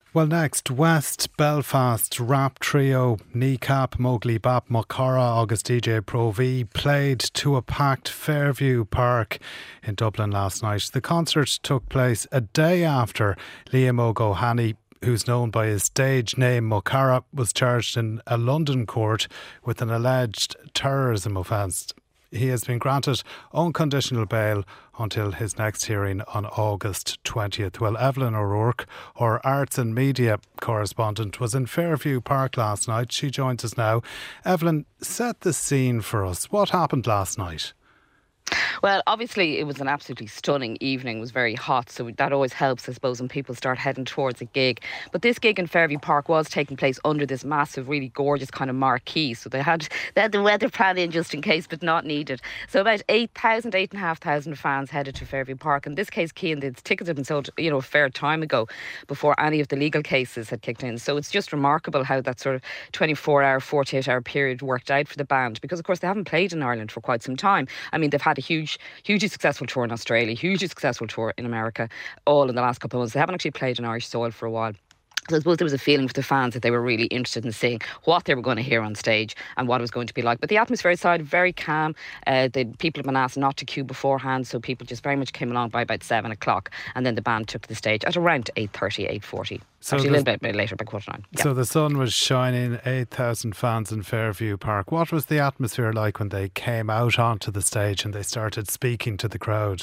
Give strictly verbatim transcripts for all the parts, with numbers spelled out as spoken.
Well, next, West Belfast rap trio Kneecap, Mowgli Bap, Mocara, agus D J Pro V played to a packed Fairview Park in Dublin last night. The concert took place a day after Liam O'Gohany, who's known by his stage name Mocara, was charged in a London court with an alleged terrorism offence. He has been granted unconditional bail until his next hearing on August twentieth. Well, Evelyn O'Rourke, our arts and media correspondent, was in Fairview Park last night. She joins us now. Evelyn, set the scene for us. What happened last night? Well, obviously it was an absolutely stunning evening. It was very hot, so that always helps, I suppose, when people start heading towards a gig. But this gig in Fairview Park was taking place under this massive, really gorgeous kind of marquee. So they had, they had the weather plan in just in case, but not needed. So about eight thousand, eight thousand five hundred fans headed to Fairview Park. In this case, Cian, the tickets had been sold, you know, a fair time ago before any of the legal cases had kicked in. So it's just remarkable how that sort of twenty-four hour, forty-eight hour period worked out for the band, because of course they haven't played in Ireland for quite some time. I mean, they've had a huge, hugely successful tour in Australia, hugely successful tour in America, all in the last couple of months. They haven't actually played in Irish soil for a while. So I suppose there was a feeling for the fans that they were really interested in seeing what they were going to hear on stage and what it was going to be like. But the atmosphere outside, very calm. Uh, the people have been asked not to queue beforehand, so people just very much came along by about seven o'clock, and then the band took to the stage at around eight thirty, eight forty. So actually a little bit, bit later, by quarter nine. Yeah. So the sun was shining, eight thousand fans in Fairview Park. What was the atmosphere like when they came out onto the stage and they started speaking to the crowd?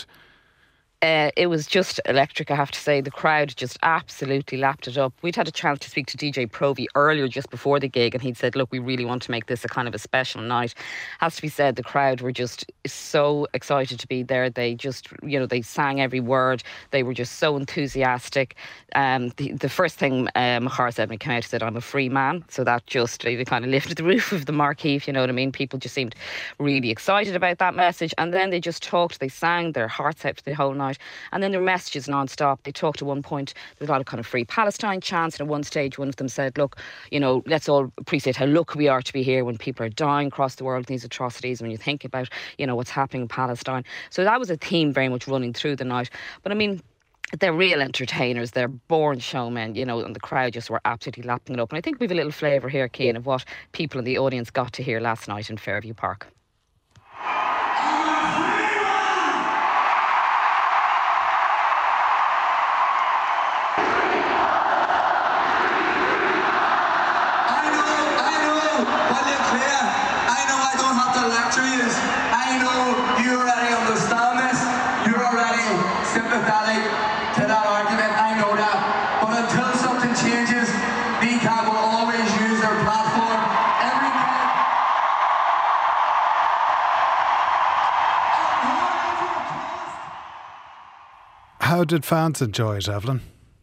Uh, it was just electric, I have to say. The crowd just absolutely lapped it up. We'd had a chance to speak to D J Pro V earlier, just before the gig, and he'd said, look, we really want to make this a kind of a special night. Has to be said, the crowd were just so excited to be there. They just, you know, they sang every word. They were just so enthusiastic. Um, the, the first thing uh, Mocara said when he came out, he said, I'm a free man. So that just really kind of lifted the roof of the marquee, if you know what I mean. People just seemed really excited about that message. And then they just talked, they sang their hearts out for the whole night. And then their messages non-stop. They talked at one point, there was a lot of kind of free Palestine chants, and at one stage one of them said, look, you know, let's all appreciate how lucky we are to be here when people are dying across the world in these atrocities, when you think about, you know, what's happening in Palestine. So that was a theme very much running through the night. But I mean, they're real entertainers, they're born showmen, you know, and the crowd just were absolutely lapping it up. And I think we've a little flavour here, Cian, of what people in the audience got to hear last night in Fairview Park. How did fans enjoy it, Evelyn?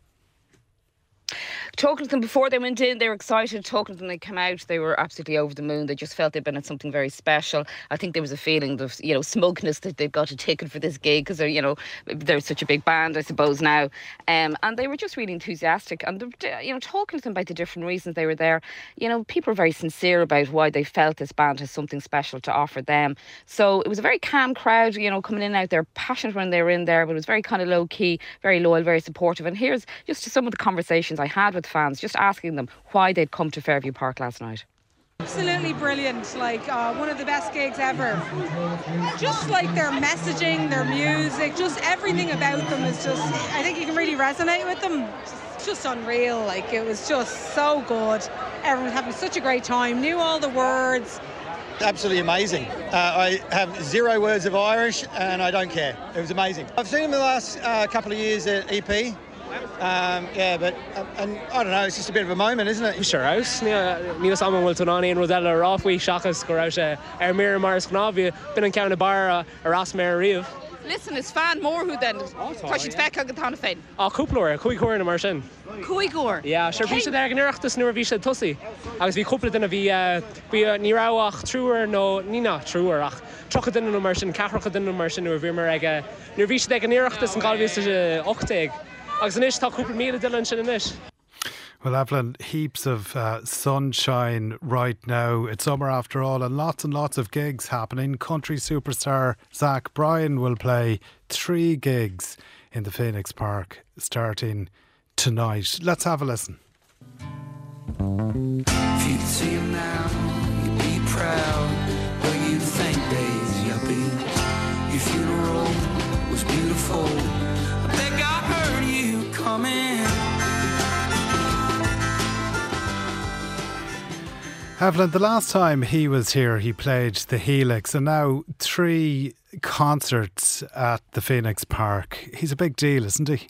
Talking to them before they went in, they were excited. Talking to them, they came out, they were absolutely over the moon. They just felt they'd been at something very special. I think there was a feeling of, you know, smugness that they've got a ticket for this gig because they're, you know, they're such a big band, I suppose, now. Um, and they were just really enthusiastic. And, you know, talking to them about the different reasons they were there, you know, people were very sincere about why they felt this band has something special to offer them. So it was a very calm crowd, you know, coming in and out. They're passionate when they were in there, but it was very kind of low key, very loyal, very supportive. And here's just some of the conversations I had with fans, just asking them why they'd come to Fairview Park last night. Absolutely brilliant, like uh, one of the best gigs ever. Just like their messaging, their music, just everything about them is just, I think you can really resonate with them. It's just unreal, like it was just so good. Everyone was having such a great time, knew all the words. Absolutely amazing. Uh, I have zero words of Irish and I don't care. It was amazing. I've seen them the last uh, couple of years at E P. Um, yeah, but uh, and I don't know, it's just a bit of a moment, isn't it? Sure, out. Níl samán bhfuil tú in Rosella ráfuí seachas go raibh ar mira mars gnábhí bin an ceann bar a ras mar riamh. Listen, is fan more who then Quashit Feck and Gatana Fein. Oh, Coupler, Cuigor and Martin. Cuigor? Yeah, sure, Visha there and Erachtus nor Visha Tussi. I was be coupled in a via via Nirawach, truer, no, Nina, truerach. Trocadin and Martin, Capracadin and Martin, or Vimerega, near Visha there and Erachtus and Galvis Ochteg. I was an ish, talk couple meal Dylan Shin and ish. Well, Evelyn, heaps of uh, sunshine right now. It's summer after all, and lots and lots of gigs happening. Country superstar Zach Bryan will play three gigs in the Phoenix Park starting tonight. Let's have a listen. If you could see him now, you'd be proud. But you think days, yuppie. Your funeral was beautiful. I think I heard you coming. Evelyn, the last time he was here, he played the Helix, and now three concerts at the Phoenix Park. He's a big deal, isn't he?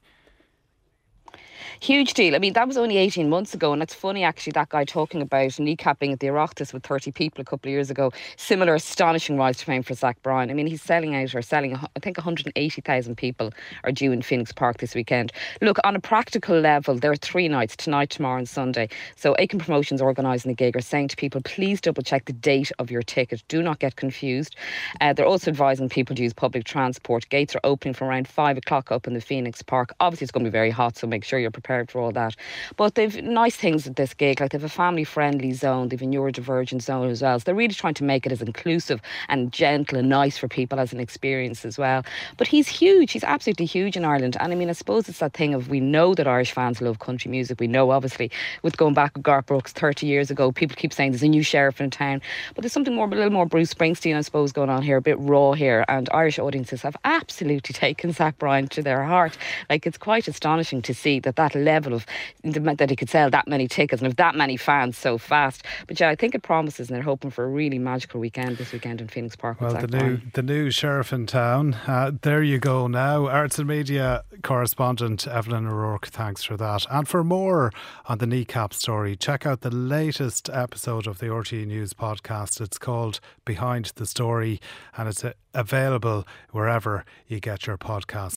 Huge deal. I mean, that was only eighteen months ago, and it's funny actually, that guy talking about kneecapping at the Oireachtas with thirty people a couple of years ago. Similar astonishing rise to fame for Zach Bryan. I mean, he's selling out, or selling, I think one hundred eighty thousand people are due in Phoenix Park this weekend. Look, on a practical level, there are three nights, tonight, tomorrow and Sunday. So Aiken Promotions organising the gig are saying to people, please double check the date of your ticket. Do not get confused. Uh, they're also advising people to use public transport. Gates are opening from around five o'clock up in the Phoenix Park. Obviously, it's going to be very hot, so make sure you're prepared for all that. But they've nice things at this gig, like they have a family friendly zone, they've a neurodivergent zone as well. So they're really trying to make it as inclusive and gentle and nice for people as an experience as well. But he's huge, he's absolutely huge in Ireland. And I mean, I suppose it's that thing of, we know that Irish fans love country music. We know, obviously, with going back with Garth Brooks thirty years ago, people keep saying there's a new sheriff in town. But there's something more, a little more Bruce Springsteen, I suppose, going on here, a bit raw here. And Irish audiences have absolutely taken Zach Bryan to their heart. Like, it's quite astonishing to see that that level of, that he could sell that many tickets and have that many fans so fast. But yeah, I think it promises, and they're hoping for a really magical weekend this weekend in Phoenix Park. Well, the new, the new sheriff in town. Uh, there you go now. Arts and media correspondent Evelyn O'Rourke, thanks for that. And for more on the kneecap story, check out the latest episode of the R T E News podcast. It's called Behind the Story, and it's available wherever you get your podcasts.